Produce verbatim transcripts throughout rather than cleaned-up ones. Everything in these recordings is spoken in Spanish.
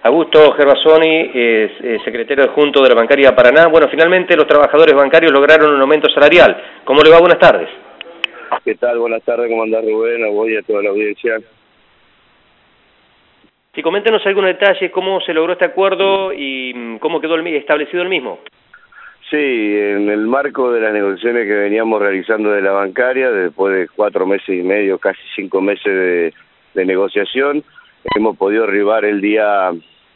Augusto Gervasoni, es, es secretario adjunto de la Bancaria Paraná. Bueno, finalmente los trabajadores bancarios lograron un aumento salarial. ¿Cómo le va? Buenas tardes. ¿Qué tal? Buenas tardes, ¿cómo andás, Rubén? A vos y a toda la audiencia. Sí, coméntenos algunos detalles, cómo se logró este acuerdo y cómo quedó el, establecido el mismo. Sí, en el marco de las negociaciones que veníamos realizando de la bancaria, después de cuatro meses y medio, casi cinco meses de, de negociación, hemos podido arribar el día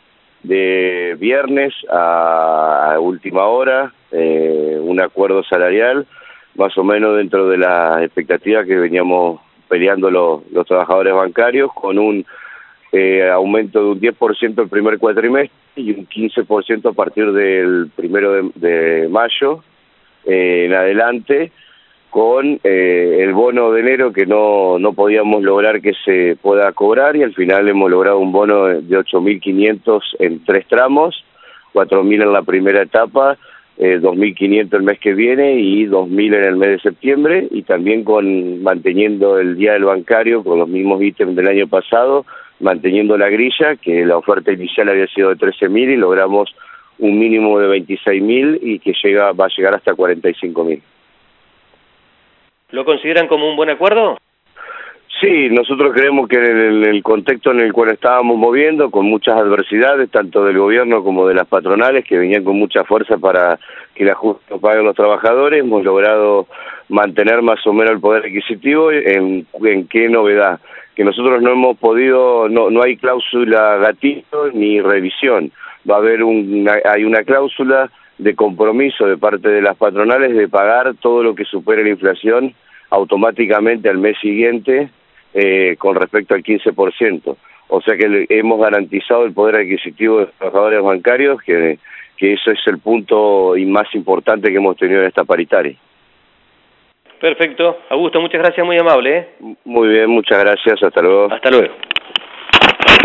de viernes a, a última hora eh, un acuerdo salarial, más o menos dentro de las expectativas que veníamos peleando los, los trabajadores bancarios, con un eh, aumento de un diez por ciento el primer cuatrimestre y un quince por ciento a partir del primero de, de mayo eh, en adelante, con eh, el bono de enero que no, no podíamos lograr que se pueda cobrar, y al final hemos logrado un bono de ocho mil quinientos en tres tramos, cuatro mil en la primera etapa, eh, dos mil quinientos el mes que viene y dos mil en el mes de septiembre, y también con manteniendo el día del bancario con los mismos ítems del año pasado, manteniendo la grilla, que la oferta inicial había sido de trece mil y logramos un mínimo de veintiséis mil y que llega va a llegar hasta cuarenta y cinco mil. ¿Lo consideran como un buen acuerdo? Sí, nosotros creemos que en el, el contexto en el cual estábamos moviendo, con muchas adversidades, tanto del gobierno como de las patronales, que venían con mucha fuerza para que el ajuste lo paguen los trabajadores, hemos logrado mantener más o menos el poder adquisitivo. ¿En, en qué novedad? Que nosotros no hemos podido, no, no hay cláusula gatillo ni revisión. Va a haber una, hay una cláusula de compromiso de parte de las patronales de pagar todo lo que supere la inflación automáticamente al mes siguiente eh, con respecto al quince por ciento. O sea que le, hemos garantizado el poder adquisitivo de los trabajadores bancarios, que, que eso es el punto y más importante que hemos tenido en esta paritaria. Perfecto. Augusto, muchas gracias, muy amable. ¿eh? Muy bien, muchas gracias, hasta luego. Hasta luego.